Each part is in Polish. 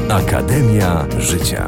Akademia Życia.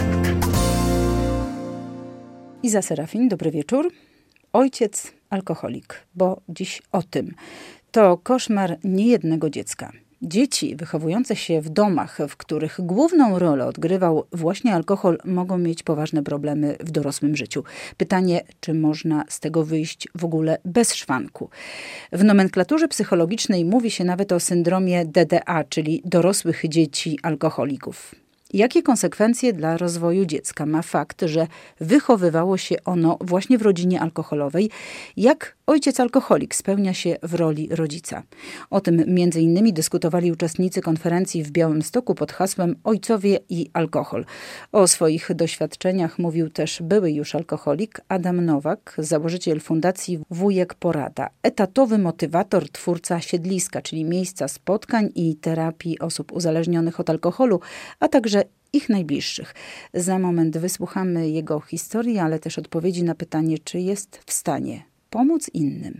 Iza Serafin, dobry wieczór. Ojciec alkoholik, bo dziś o tym. To koszmar niejednego dziecka. Dzieci wychowujące się w domach, w których główną rolę odgrywał właśnie alkohol, mogą mieć poważne problemy w dorosłym życiu. Pytanie, czy można z tego wyjść w ogóle bez szwanku. W nomenklaturze psychologicznej mówi się nawet o syndromie DDA, czyli dorosłych dzieci alkoholików. Jakie konsekwencje dla rozwoju dziecka ma fakt, że wychowywało się ono właśnie w rodzinie alkoholowej? Jak ojciec alkoholik spełnia się w roli rodzica? O tym między innymi dyskutowali uczestnicy konferencji w Białymstoku pod hasłem Ojcowie i alkohol. O swoich doświadczeniach mówił też były już alkoholik Adam Nowak, założyciel fundacji Wujek Porada, etatowy motywator, twórca Siedliska, czyli miejsca spotkań i terapii osób uzależnionych od alkoholu, a także ich najbliższych. Za moment wysłuchamy jego historii, ale też odpowiedzi na pytanie, czy jest w stanie pomóc innym.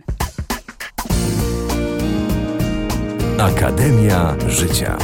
Akademia Życia.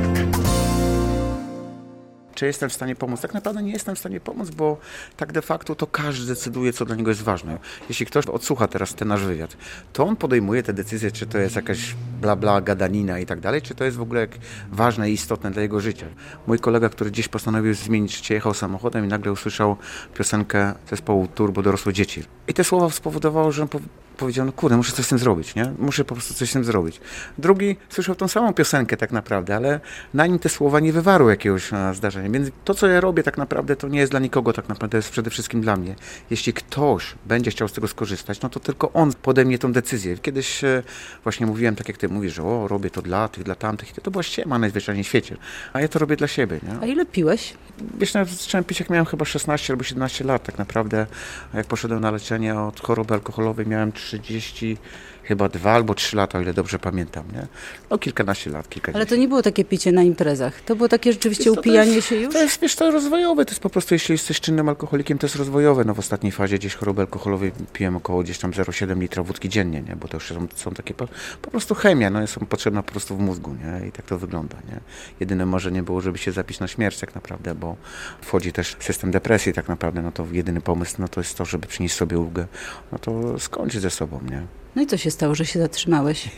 Czy jestem w stanie pomóc? Tak naprawdę nie jestem w stanie pomóc, bo tak de facto to każdy decyduje, co dla niego jest ważne. Jeśli ktoś odsłucha teraz ten nasz wywiad, to on podejmuje te decyzje, czy to jest jakaś bla bla, gadanina i tak dalej, czy to jest w ogóle ważne i istotne dla jego życia. Mój kolega, który gdzieś postanowił zmienić życie, jechał samochodem i nagle usłyszał piosenkę zespołu Turbo Dorosłe Dzieci. I te słowa spowodowało, że on powiedział, no kurde, muszę coś z tym zrobić, nie? Muszę po prostu coś z tym zrobić. Drugi słyszał tą samą piosenkę tak naprawdę, ale na nim te słowa nie wywarły jakiegoś zdarzenia. Więc to, co ja robię tak naprawdę, to nie jest dla nikogo tak naprawdę, to jest przede wszystkim dla mnie. Jeśli ktoś będzie chciał z tego skorzystać, no to tylko on podejmie tą decyzję. Kiedyś właśnie mówiłem, tak jak ty mówisz, że robię to dla tych, dla tamtych. To była ściema najzwyczajniej w świecie. A ja to robię dla siebie, nie? A ile piłeś? Wiesz, zacząłem pić, jak miałem chyba 16 albo 17 lat tak naprawdę. A jak poszedłem na leczenie od choroby alkoholowej, miałem 30, chyba 2 albo 3 lata, o ile dobrze pamiętam, nie? No kilkanaście lat, kilkadziesiąt. Ale to nie było takie picie na imprezach. To było takie rzeczywiście upijanie się już? To jest, wiesz, to rozwojowe. To jest po prostu, jeśli jesteś czynnym alkoholikiem, to jest rozwojowe. No w ostatniej fazie gdzieś choroby alkoholowej piłem około gdzieś tam 0,7 litra wódki dziennie, nie? Bo to już są takie po prostu chemia, no są potrzebna po prostu w mózgu, nie? I tak to wygląda, nie? Jedyne marzenie było, żeby się zapić na śmierć tak naprawdę, bo wchodzi też system depresji tak naprawdę, no to jedyny pomysł, no to jest to, żeby przynieść sobie ulgę, no to skończyć ze sobą, nie? No i co się stało, że się zatrzymałeś?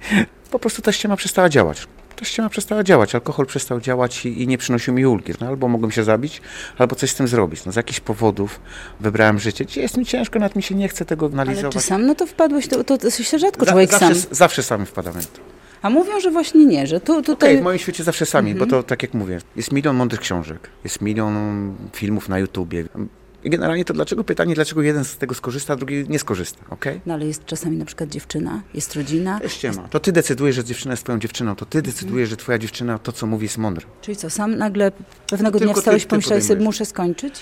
Po prostu ta ściema przestała działać. Ta ściema przestała działać, alkohol przestał działać i nie przynosił mi ulgi. No, albo mogłem się zabić, albo coś z tym zrobić. No, z jakichś powodów wybrałem życie. Dzisiaj jest mi ciężko, nawet mi się nie chce tego analizować. Ale czy sam na to wpadłeś? To się rzadko człowiek sam... Zawsze sami wpadamy w to. A mówią, że właśnie nie, że tutaj... Okej, w moim świecie zawsze sami, bo to tak jak mówię, jest milion mądrych książek, jest milion filmów na YouTubie. I generalnie to dlaczego jeden z tego skorzysta, a drugi nie skorzysta, okej? No ale jest czasami na przykład dziewczyna, jest rodzina. To jest ściema. To ty decydujesz, że dziewczyna jest twoją dziewczyną, to ty decydujesz, że twoja dziewczyna to, co mówi, jest mądre. Czyli co, sam nagle pewnego dnia wstałeś, pomyślałeś sobie, muszę skończyć?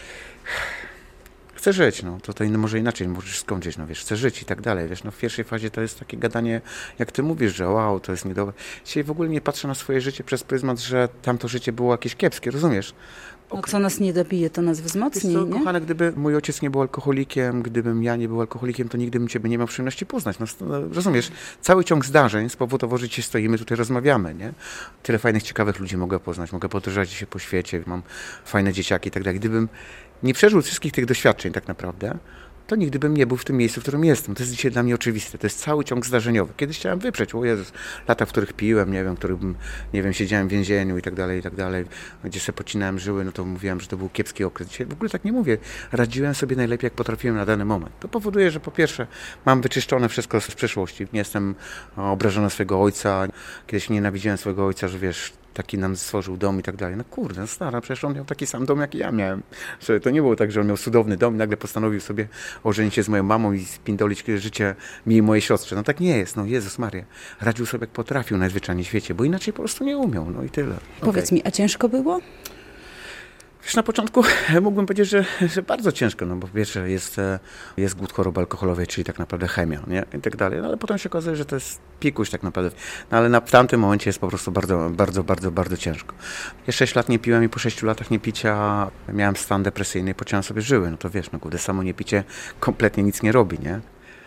Chcę żyć, no to może inaczej możesz skończyć, no wiesz, chcę żyć i tak dalej, wiesz, no w pierwszej fazie to jest takie gadanie, jak ty mówisz, że wow, to jest niedobre. Dzisiaj w ogóle nie patrzę na swoje życie przez pryzmat, że tamto życie było jakieś kiepskie, rozumiesz? No co nas nie dobije, to nas wzmocni, co, nie? Kochane, gdyby mój ojciec nie był alkoholikiem, gdybym ja nie był alkoholikiem, to nigdy bym ciebie nie miał przyjemności poznać. No, rozumiesz? Cały ciąg zdarzeń spowodował, że dzisiaj stoimy, tutaj rozmawiamy, nie? Tyle fajnych, ciekawych ludzi mogę poznać, mogę podróżować się po świecie, mam fajne dzieciaki i tak dalej. Gdybym nie przeżył wszystkich tych doświadczeń tak naprawdę, to nigdy bym nie był w tym miejscu, w którym jestem. To jest dzisiaj dla mnie oczywiste. To jest cały ciąg zdarzeniowy. Kiedyś chciałem wyprzeć, o Jezus, lata, w których piłem, siedziałem w więzieniu i tak dalej, gdzie sobie pocinałem żyły, no to mówiłem, że to był kiepski okres. Dzisiaj w ogóle tak nie mówię. Radziłem sobie najlepiej, jak potrafiłem na dany moment. To powoduje, że po pierwsze mam wyczyszczone wszystko z przeszłości. Nie jestem obrażony na swojego ojca. Kiedyś nienawidziłem swojego ojca, że wiesz, taki nam stworzył dom i tak dalej. No kurde, stara, przecież on miał taki sam dom, jak ja miałem. Że to nie było tak, że on miał cudowny dom i nagle postanowił sobie ożenić się z moją mamą i spindolić życie mi i mojej siostrze. No tak nie jest, no Jezus Maria. Radził sobie, jak potrafił najzwyczajniej w świecie, bo inaczej po prostu nie umiał, no i tyle. Powiedz mi, a ciężko było? Wiesz, na początku mógłbym powiedzieć, że bardzo ciężko, no bo po pierwsze jest głód choroby alkoholowej, czyli tak naprawdę chemia, nie? I tak dalej, no ale potem się okazuje, że to jest pikuś tak naprawdę, no ale w tamtym momencie jest po prostu bardzo ciężko. Ja 6 lat nie piłem i po 6 latach niepicia miałem stan depresyjny i pociąłem sobie żyły, no to wiesz, no kurde, samo niepicie kompletnie nic nie robi, nie?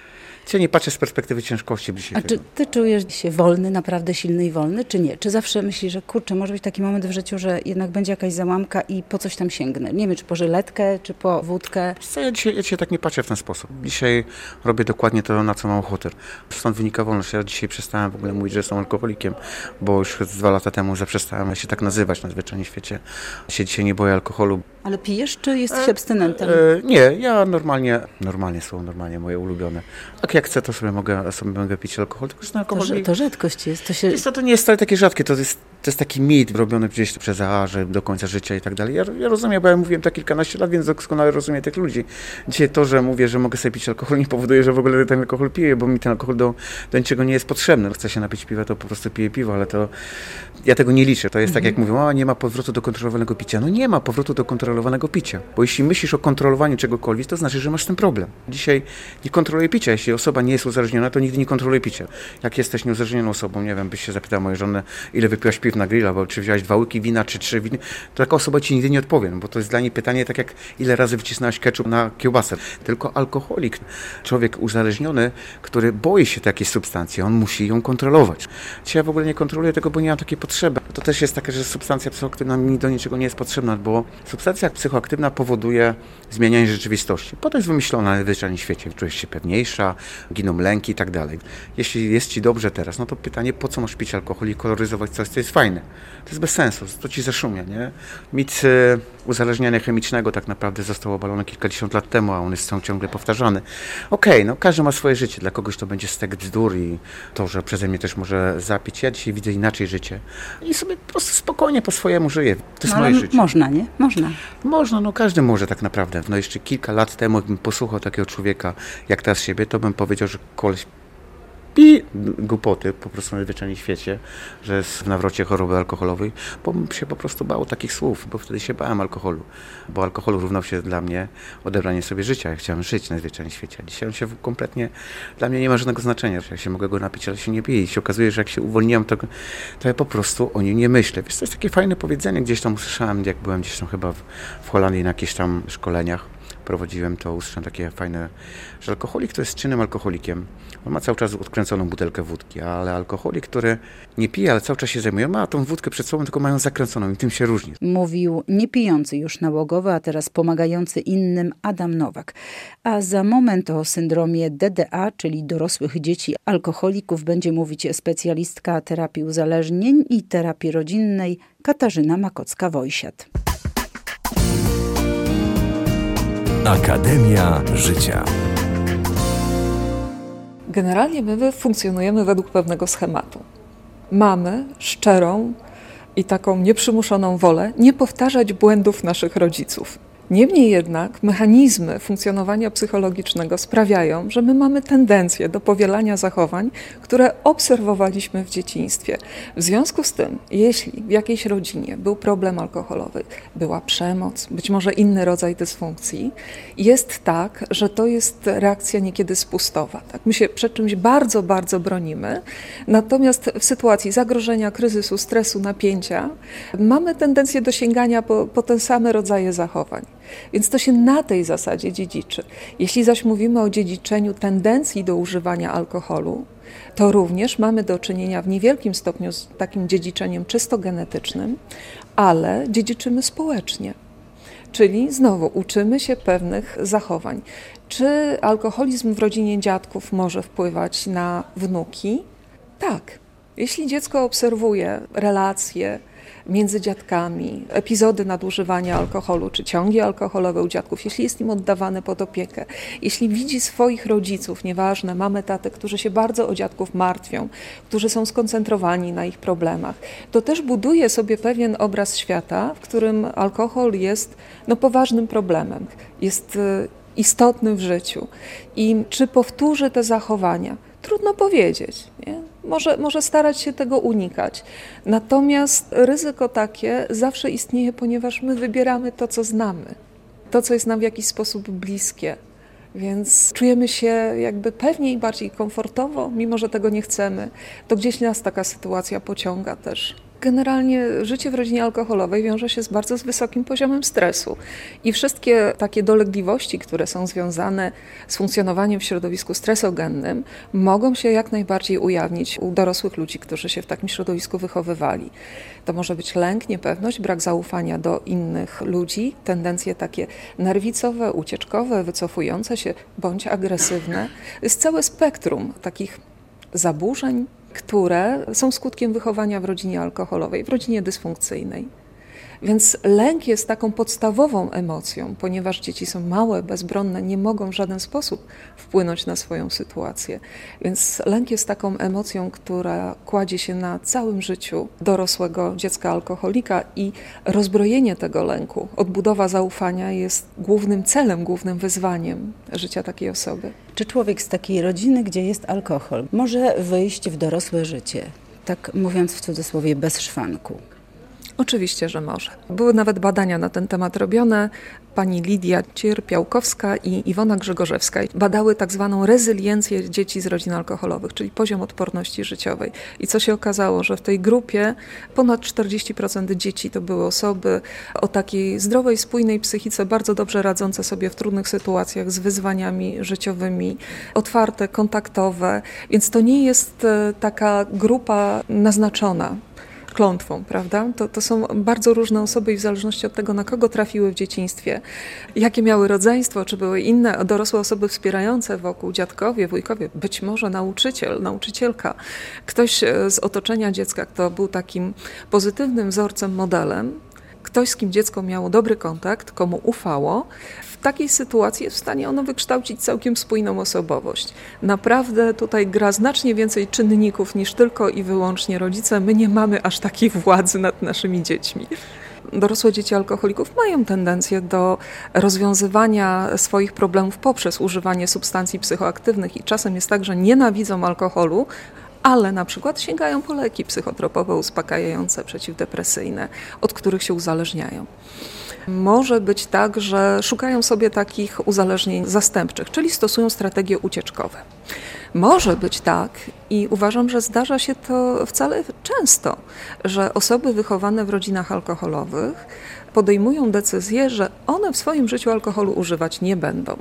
Ja nie patrzę z perspektywy ciężkości dzisiaj. A czy ty czujesz się wolny, naprawdę silny i wolny, czy nie? Czy zawsze myślisz, że kurczę, może być taki moment w życiu, że jednak będzie jakaś załamka i po coś tam sięgnę? Nie wiem, czy po żyletkę, czy po wódkę. Ja dzisiaj tak nie patrzę w ten sposób. Dzisiaj robię dokładnie to, na co mam ochotę. Stąd wynika wolność. Ja dzisiaj przestałem w ogóle mówić, że jestem alkoholikiem, bo już 2 lata temu zaprzestałem się tak nazywać na zwyczajnym świecie. Ja dzisiaj nie boję alkoholu. Ale pijesz, czy jesteś abstynentem? Nie, ja normalnie słowo normalnie moje ulubione. Tak jak chcę, to sobie mogę pić alkohol, tylko że ten alkohol... To rzadkość jest. To nie jest wcale takie rzadkie, to jest taki mit robiony gdzieś przez że do końca życia i tak dalej. Ja rozumiem, bo ja mówiłem to kilkanaście lat, więc doskonale rozumiem tych ludzi. Dzisiaj to, że mówię, że mogę sobie pić alkohol, nie powoduje, że w ogóle ten alkohol piję, bo mi ten alkohol do niczego nie jest potrzebny. Chcę się napić piwa, to po prostu piję piwo, ale to ja tego nie liczę. To jest tak, jak mówią, nie ma powrotu do kontrolowanego picia. No nie ma powrotu do kontrolowanego picia, bo jeśli myślisz o kontrolowaniu czegokolwiek, to znaczy, że masz ten problem. Dzisiaj nie kontroluję picia. Jeśli osoba nie jest uzależniona, to nigdy nie kontroluje picia. Jak jesteś nieuzależnioną osobą, nie wiem, byś się zapytał mojej żony, ile wypiłaś piw na grilla, bo czy wziąłeś 2 łyki wina, czy 3 winy, to taka osoba ci nigdy nie odpowie, bo to jest dla niej pytanie tak jak ile razy wycisnąłeś ketchup na kiełbasę. Tylko alkoholik, człowiek uzależniony, który boi się takiej substancji, on musi ją kontrolować. Dzisiaj ja w ogóle nie kontroluję tego, bo nie mam takiej potrzeby. To też jest takie, że substancja psychoaktywna mi do niczego nie jest potrzebna, bo substancja psychoaktywna powoduje zmienianie rzeczywistości. Po to jest wymyślona na zwyczajnym świecie. Czujesz się pewniejsza, giną lęki i tak dalej. Jeśli jest ci dobrze teraz, no to pytanie, po co masz pić alkohol i koloryzować coś, co jest fajne? To jest bez sensu, to ci zaszumia, nie? Mit uzależnienia chemicznego tak naprawdę został obalony kilkadziesiąt lat temu, a on jest ciągle powtarzany. Okej, każdy ma swoje życie. Dla kogoś to będzie stek bzdur i to, że przeze mnie też może zapić. Ja dzisiaj widzę inaczej życie i sobie po prostu spokojnie po swojemu żyję. To jest moje życie. Można, nie? Można, Każdy może tak naprawdę. Jeszcze kilka lat temu, jakbym posłuchał takiego człowieka jak teraz siebie, to bym powiedział, że koleś głupoty po prostu na zwyczajnym świecie, że jest w nawrocie choroby alkoholowej, bo bym się po prostu bał takich słów, bo wtedy się bałem alkoholu, bo alkohol równał się dla mnie odebranie sobie życia. Ja chciałem żyć na zwyczajnym świecie, a dzisiaj on się kompletnie, dla mnie nie ma żadnego znaczenia, że ja się mogę go napić, ale się nie piję i się okazuje, że jak się uwolniłem, to ja po prostu o nim nie myślę. Wiesz, to jest takie fajne powiedzenie, gdzieś tam usłyszałem, jak byłem gdzieś tam chyba w Holandii na jakichś tam szkoleniach, prowadziłem, to usłyszałem takie fajne, że alkoholik to jest czynnym alkoholikiem. On ma cały czas odkręconą butelkę wódki, ale alkoholik, który nie pije, ale cały czas się zajmuje, ma tą wódkę przed sobą, tylko mają zakręconą i tym się różni. Mówił niepijący już nałogowy, a teraz pomagający innym Adam Nowak. A za moment o syndromie DDA, czyli dorosłych dzieci alkoholików, będzie mówić specjalistka terapii uzależnień i terapii rodzinnej Katarzyna Makocka-Wojsiat. Akademia Życia. Generalnie my funkcjonujemy według pewnego schematu. Mamy szczerą i taką nieprzymuszoną wolę nie powtarzać błędów naszych rodziców. Niemniej jednak mechanizmy funkcjonowania psychologicznego sprawiają, że my mamy tendencję do powielania zachowań, które obserwowaliśmy w dzieciństwie. W związku z tym, jeśli w jakiejś rodzinie był problem alkoholowy, była przemoc, być może inny rodzaj dysfunkcji, jest tak, że to jest reakcja niekiedy spustowa. Tak? My się przed czymś bardzo, bardzo bronimy, natomiast w sytuacji zagrożenia, kryzysu, stresu, napięcia mamy tendencję do sięgania po te same rodzaje zachowań. Więc to się na tej zasadzie dziedziczy. Jeśli zaś mówimy o dziedziczeniu tendencji do używania alkoholu, to również mamy do czynienia w niewielkim stopniu z takim dziedziczeniem czysto genetycznym, ale dziedziczymy społecznie. Czyli znowu uczymy się pewnych zachowań. Czy alkoholizm w rodzinie dziadków może wpływać na wnuki? Tak. Jeśli dziecko obserwuje relacje między dziadkami, epizody nadużywania alkoholu czy ciągi alkoholowe u dziadków, jeśli jest im oddawany pod opiekę, jeśli widzi swoich rodziców, nieważne, mamy, tatę, którzy się bardzo o dziadków martwią, którzy są skoncentrowani na ich problemach, to też buduje sobie pewien obraz świata, w którym alkohol jest poważnym problemem, jest istotny w życiu. I czy powtórzy te zachowania? Trudno powiedzieć, nie? Może starać się tego unikać. Natomiast ryzyko takie zawsze istnieje, ponieważ my wybieramy to, co znamy. To, co jest nam w jakiś sposób bliskie. Więc czujemy się jakby pewniej, bardziej komfortowo, mimo że tego nie chcemy. To gdzieś nas taka sytuacja pociąga też. generalnie życie w rodzinie alkoholowej wiąże się z bardzo wysokim poziomem stresu i wszystkie takie dolegliwości, które są związane z funkcjonowaniem w środowisku stresogennym, mogą się jak najbardziej ujawnić u dorosłych ludzi, którzy się w takim środowisku wychowywali. To może być lęk, niepewność, brak zaufania do innych ludzi, tendencje takie nerwicowe, ucieczkowe, wycofujące się bądź agresywne. Jest całe spektrum takich zaburzeń, które są skutkiem wychowania w rodzinie alkoholowej, w rodzinie dysfunkcyjnej. Więc lęk jest taką podstawową emocją, ponieważ dzieci są małe, bezbronne, nie mogą w żaden sposób wpłynąć na swoją sytuację. Więc lęk jest taką emocją, która kładzie się na całym życiu dorosłego dziecka alkoholika i rozbrojenie tego lęku, odbudowa zaufania jest głównym celem, głównym wyzwaniem życia takiej osoby. Czy człowiek z takiej rodziny, gdzie jest alkohol, może wyjść w dorosłe życie, tak mówiąc w cudzysłowie, bez szwanku? Oczywiście, że może. Były nawet badania na ten temat robione. Pani Lidia Cierpiałkowska i Iwona Grzegorzewska badały tak zwaną rezyliencję dzieci z rodzin alkoholowych, czyli poziom odporności życiowej. I co się okazało, że w tej grupie ponad 40% dzieci to były osoby o takiej zdrowej, spójnej psychice, bardzo dobrze radzące sobie w trudnych sytuacjach z wyzwaniami życiowymi, otwarte, kontaktowe, więc to nie jest taka grupa naznaczona klątwą, prawda? To są bardzo różne osoby i w zależności od tego, na kogo trafiły w dzieciństwie, jakie miały rodzeństwo, czy były inne dorosłe osoby wspierające wokół, dziadkowie, wujkowie, być może nauczyciel, nauczycielka, ktoś z otoczenia dziecka, kto był takim pozytywnym wzorcem, modelem, ktoś, z kim dziecko miało dobry kontakt, komu ufało, w takiej sytuacji jest w stanie ono wykształcić całkiem spójną osobowość. Naprawdę tutaj gra znacznie więcej czynników niż tylko i wyłącznie rodzice. My nie mamy aż takiej władzy nad naszymi dziećmi. Dorosłe dzieci alkoholików mają tendencję do rozwiązywania swoich problemów poprzez używanie substancji psychoaktywnych i czasem jest tak, że nienawidzą alkoholu, ale na przykład sięgają po leki psychotropowe, uspokajające, przeciwdepresyjne, od których się uzależniają. Może być tak, że szukają sobie takich uzależnień zastępczych, czyli stosują strategie ucieczkowe. Może być tak i uważam, że zdarza się to wcale często, że osoby wychowane w rodzinach alkoholowych podejmują decyzję, że one w swoim życiu alkoholu używać nie będą.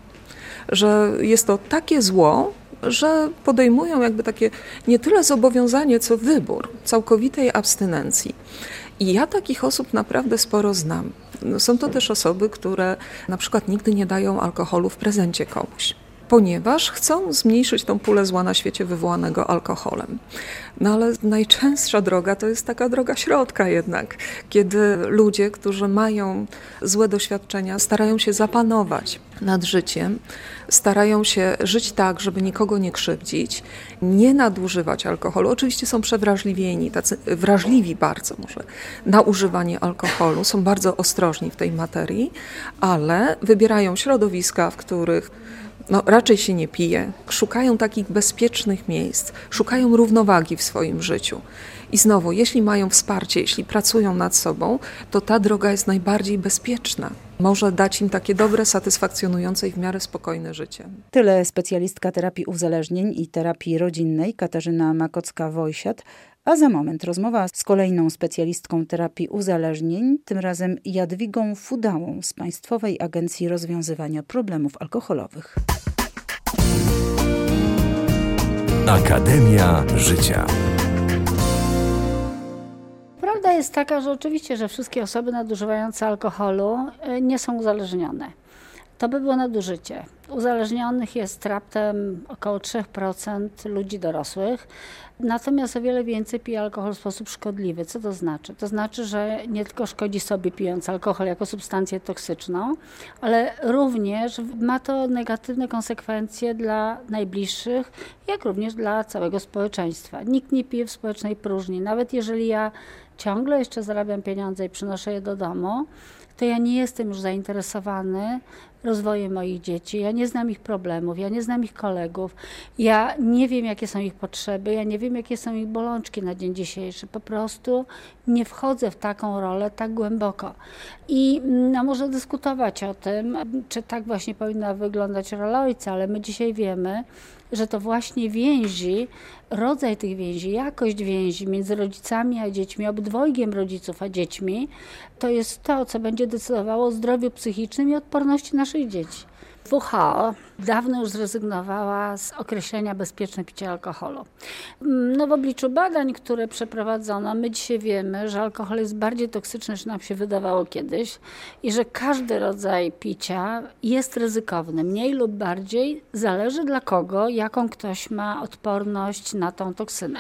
Że jest to takie zło, że podejmują jakby takie nie tyle zobowiązanie, co wybór całkowitej abstynencji. I ja takich osób naprawdę sporo znam. Są to też osoby, które na przykład nigdy nie dają alkoholu w prezencie komuś, ponieważ chcą zmniejszyć tą pulę zła na świecie wywołanego alkoholem. No ale najczęstsza droga to jest taka droga środka jednak, kiedy ludzie, którzy mają złe doświadczenia, starają się zapanować nad życiem, starają się żyć tak, żeby nikogo nie krzywdzić, nie nadużywać alkoholu. Oczywiście są przewrażliwieni, tacy wrażliwi bardzo może na używanie alkoholu, są bardzo ostrożni w tej materii, ale wybierają środowiska, w których raczej się nie pije, szukają takich bezpiecznych miejsc, szukają równowagi w swoim życiu. I znowu, jeśli mają wsparcie, jeśli pracują nad sobą, to ta droga jest najbardziej bezpieczna. Może dać im takie dobre, satysfakcjonujące i w miarę spokojne życie. Tyle specjalistka terapii uzależnień i terapii rodzinnej Katarzyna Makocka-Wojsiat. A za moment rozmowa z kolejną specjalistką terapii uzależnień, tym razem Jadwigą Fudałą z Państwowej Agencji Rozwiązywania Problemów Alkoholowych. Akademia Życia. Prawda jest taka, że oczywiście, że wszystkie osoby nadużywające alkoholu nie są uzależnione. To by było nadużycie. Uzależnionych jest raptem około 3% ludzi dorosłych, natomiast o wiele więcej pije alkohol w sposób szkodliwy. Co to znaczy? To znaczy, że nie tylko szkodzi sobie pijąc alkohol jako substancję toksyczną, ale również ma to negatywne konsekwencje dla najbliższych, jak również dla całego społeczeństwa. Nikt nie pije w społecznej próżni. Nawet jeżeli ja ciągle jeszcze zarabiam pieniądze i przynoszę je do domu, to ja nie jestem już zainteresowany rozwojem moich dzieci. Ja nie znam ich problemów, ja nie znam ich kolegów, ja nie wiem, jakie są ich potrzeby, ja nie wiem, jakie są ich bolączki na dzień dzisiejszy. Po prostu nie wchodzę w taką rolę tak głęboko. I można dyskutować o tym, czy tak właśnie powinna wyglądać rola ojca, ale my dzisiaj wiemy, że to właśnie więzi, rodzaj tych więzi, jakość więzi między rodzicami a dziećmi, obydwojgiem rodziców a dziećmi, to jest to, co będzie decydowało o zdrowiu psychicznym i odporności naszych dzieci. WHO dawno już zrezygnowała z określenia bezpieczne picie alkoholu. W obliczu badań, które przeprowadzono, my dzisiaj wiemy, że alkohol jest bardziej toksyczny, niż nam się wydawało kiedyś i że każdy rodzaj picia jest ryzykowny, mniej lub bardziej, zależy dla kogo, jaką ktoś ma odporność na tą toksynę.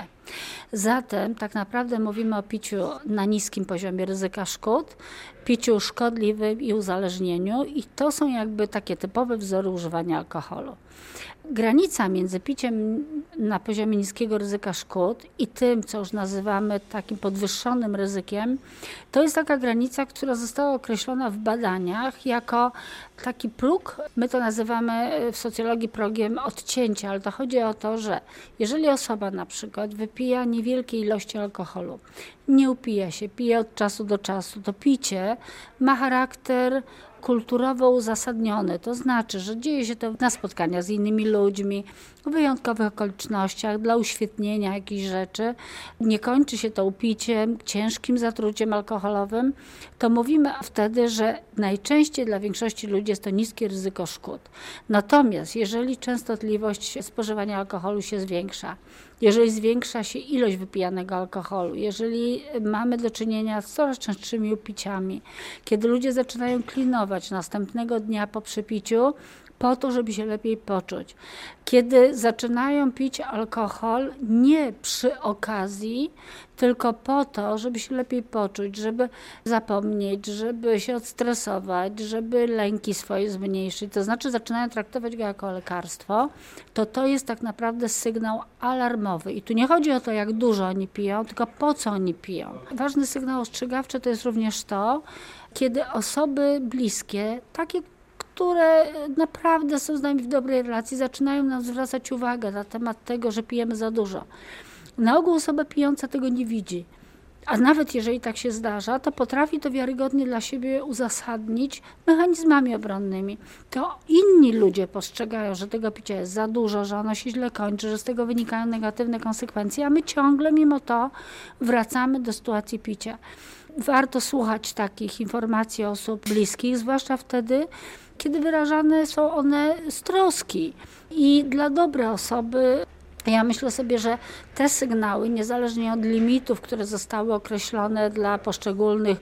Zatem tak naprawdę mówimy o piciu na niskim poziomie ryzyka szkód, piciu szkodliwym i uzależnieniu i to są jakby takie typowe wzory używania alkoholu. Granica między piciem na poziomie niskiego ryzyka szkód i tym, co już nazywamy takim podwyższonym ryzykiem, to jest taka granica, która została określona w badaniach jako taki próg, my to nazywamy w socjologii progiem odcięcia, ale to chodzi o to, że jeżeli osoba na przykład wypija niewielkie ilości alkoholu, nie upija się, pije od czasu do czasu, to picie ma charakter kulturowo uzasadnione, to znaczy, że dzieje się to na spotkaniach z innymi ludźmi, w wyjątkowych okolicznościach, dla uświetnienia jakichś rzeczy, nie kończy się to upiciem, ciężkim zatruciem alkoholowym, to mówimy wtedy, że najczęściej dla większości ludzi jest to niskie ryzyko szkód. Natomiast jeżeli częstotliwość spożywania alkoholu się zwiększa, jeżeli zwiększa się ilość wypijanego alkoholu, jeżeli mamy do czynienia z coraz częstszymi upiciami, kiedy ludzie zaczynają klinować następnego dnia po przypiciu, po to, żeby się lepiej poczuć. Kiedy zaczynają pić alkohol nie przy okazji, tylko po to, żeby się lepiej poczuć, żeby zapomnieć, żeby się odstresować, żeby lęki swoje zmniejszyć, to znaczy zaczynają traktować go jako lekarstwo, to jest tak naprawdę sygnał alarmowy. I tu nie chodzi o to, jak dużo oni piją, tylko po co oni piją. Ważny sygnał ostrzegawczy to jest również to, kiedy osoby bliskie, takie, które naprawdę są z nami w dobrej relacji, zaczynają nam zwracać uwagę na temat tego, że pijemy za dużo. Na ogół osoba pijąca tego nie widzi. A nawet jeżeli tak się zdarza, to potrafi to wiarygodnie dla siebie uzasadnić mechanizmami obronnymi. To inni ludzie postrzegają, że tego picia jest za dużo, że ono się źle kończy, że z tego wynikają negatywne konsekwencje, a my ciągle mimo to wracamy do sytuacji picia. Warto słuchać takich informacji osób bliskich, zwłaszcza wtedy, kiedy wyrażane są one z troski i dla dobra osoby. Ja myślę sobie, że te sygnały, niezależnie od limitów, które zostały określone dla poszczególnych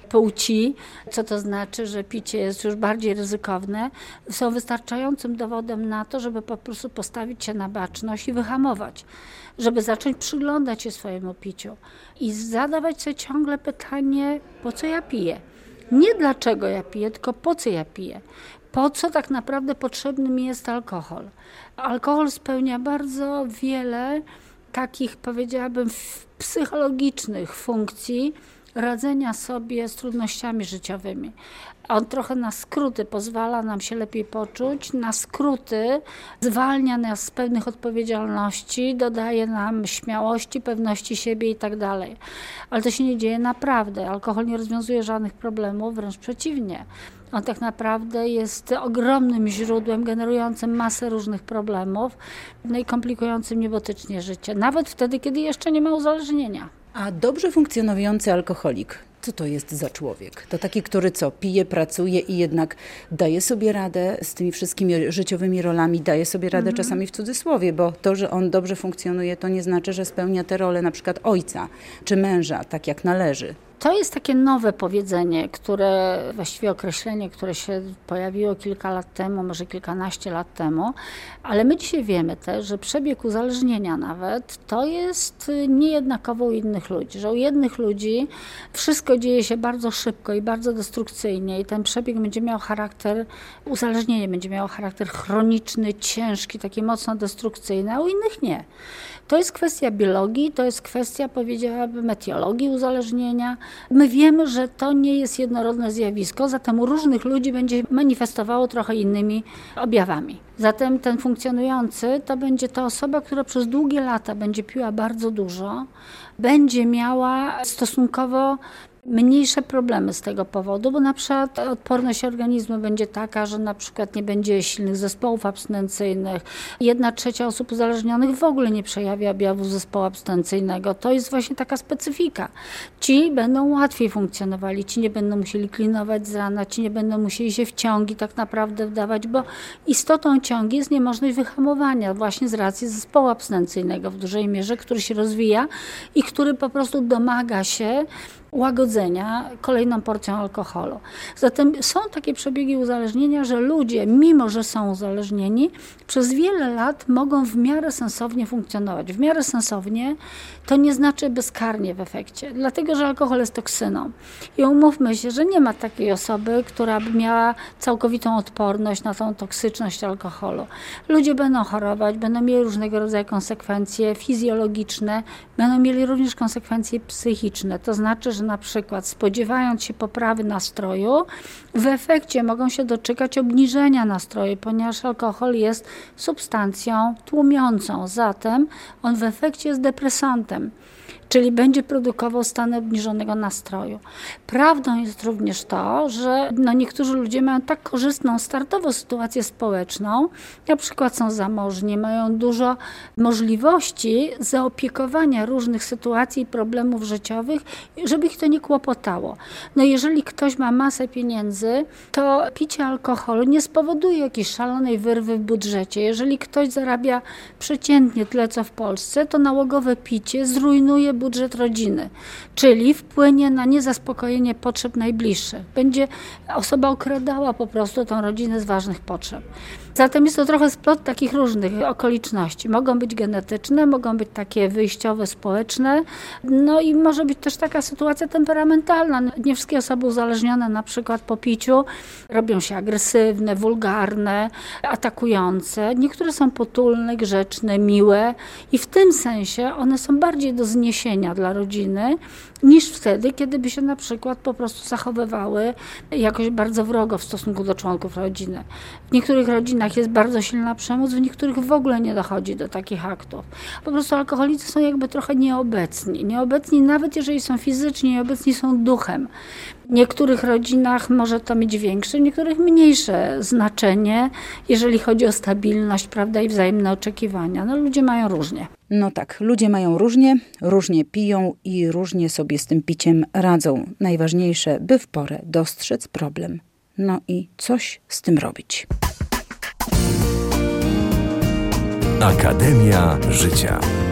płci, co to znaczy, że picie jest już bardziej ryzykowne, są wystarczającym dowodem na to, żeby po prostu postawić się na baczność i wyhamować, żeby zacząć przyglądać się swojemu piciu i zadawać sobie ciągle pytanie, po co ja piję. Nie dlaczego ja piję, tylko po co ja piję. Po co tak naprawdę potrzebny mi jest alkohol? Alkohol spełnia bardzo wiele takich, powiedziałabym, psychologicznych funkcji radzenia sobie z trudnościami życiowymi. On trochę na skróty pozwala nam się lepiej poczuć, na skróty zwalnia nas z pewnych odpowiedzialności, dodaje nam śmiałości, pewności siebie i tak dalej. Ale to się nie dzieje naprawdę. Alkohol nie rozwiązuje żadnych problemów, wręcz przeciwnie. On tak naprawdę jest ogromnym źródłem generującym masę różnych problemów, no i komplikującym niebotycznie życie. Nawet wtedy, kiedy jeszcze nie ma uzależnienia. A dobrze funkcjonujący alkoholik, co to jest za człowiek? To taki, który pije, pracuje i jednak daje sobie radę z tymi wszystkimi życiowymi rolami, daje sobie radę czasami w cudzysłowie, bo to, że on dobrze funkcjonuje, to nie znaczy, że spełnia te role na przykład ojca czy męża, tak jak należy. To jest takie nowe powiedzenie, właściwie określenie, które się pojawiło kilka lat temu, może kilkanaście lat temu, ale my dzisiaj wiemy też, że przebieg uzależnienia nawet to jest niejednakowo u innych ludzi, że u jednych ludzi wszystko dzieje się bardzo szybko i bardzo destrukcyjnie i ten przebieg będzie miał charakter, uzależnienie będzie miało charakter chroniczny, ciężki, taki mocno destrukcyjny, a u innych nie. To jest kwestia biologii, to jest kwestia, powiedziałabym, etiologii uzależnienia, My wiemy, że to nie jest jednorodne zjawisko, zatem u różnych ludzi będzie manifestowało trochę innymi objawami. Zatem ten funkcjonujący to będzie ta osoba, która przez długie lata będzie piła bardzo dużo, będzie miała stosunkowo mniejsze problemy z tego powodu, bo na przykład odporność organizmu będzie taka, że na przykład nie będzie silnych zespołów abstynencyjnych. 1/3 osób uzależnionych w ogóle nie przejawia objawów zespołu abstynencyjnego. To jest właśnie taka specyfika. Ci będą łatwiej funkcjonowali, ci nie będą musieli klinować z rana, ci nie będą musieli się w ciągi tak naprawdę wdawać, bo istotą ciągi jest niemożność wyhamowania właśnie z racji zespołu abstynencyjnego w dużej mierze, który się rozwija i który po prostu domaga się łagodzenia kolejną porcją alkoholu. Zatem są takie przebiegi uzależnienia, że ludzie, mimo że są uzależnieni, przez wiele lat mogą w miarę sensownie funkcjonować. W miarę sensownie to nie znaczy bezkarnie w efekcie, dlatego że alkohol jest toksyną. I umówmy się, że nie ma takiej osoby, która by miała całkowitą odporność na tą toksyczność alkoholu. Ludzie będą chorować, będą mieli różnego rodzaju konsekwencje fizjologiczne, będą mieli również konsekwencje psychiczne. To znaczy, że na przykład spodziewając się poprawy nastroju, w efekcie mogą się doczekać obniżenia nastroju, ponieważ alkohol jest substancją tłumiącą, zatem on w efekcie jest depresantem, czyli będzie produkował stany obniżonego nastroju. Prawdą jest również to, że niektórzy ludzie mają tak korzystną startowo sytuację społeczną, na przykład są zamożni, mają dużo możliwości zaopiekowania różnych sytuacji i problemów życiowych, żeby ich to nie kłopotało. Jeżeli ktoś ma masę pieniędzy, to picie alkoholu nie spowoduje jakiejś szalonej wyrwy w budżecie. Jeżeli ktoś zarabia przeciętnie tyle, co w Polsce, to nałogowe picie zrujnuje budżet rodziny, czyli wpłynie na niezaspokojenie potrzeb najbliższych. Będzie osoba okradała po prostu tą rodzinę z ważnych potrzeb. Zatem jest to trochę splot takich różnych okoliczności. Mogą być genetyczne, mogą być takie wyjściowe, społeczne, i może być też taka sytuacja temperamentalna. Nie wszystkie osoby uzależnione na przykład po piciu robią się agresywne, wulgarne, atakujące. Niektóre są potulne, grzeczne, miłe i w tym sensie one są bardziej do zniesienia dla rodziny niż wtedy, kiedy by się na przykład po prostu zachowywały jakoś bardzo wrogo w stosunku do członków rodziny. W niektórych rodzinach jest bardzo silna przemoc, w niektórych w ogóle nie dochodzi do takich aktów. Po prostu alkoholicy są jakby trochę nieobecni. Nieobecni nawet jeżeli są fizycznie, nieobecni są duchem. W niektórych rodzinach może to mieć większe, w niektórych mniejsze znaczenie, jeżeli chodzi o stabilność, prawda, i wzajemne oczekiwania. Ludzie mają różnie. Tak, ludzie mają różnie piją i różnie sobie z tym piciem radzą. Najważniejsze, by w porę dostrzec problem. I coś z tym robić. Akademia Życia.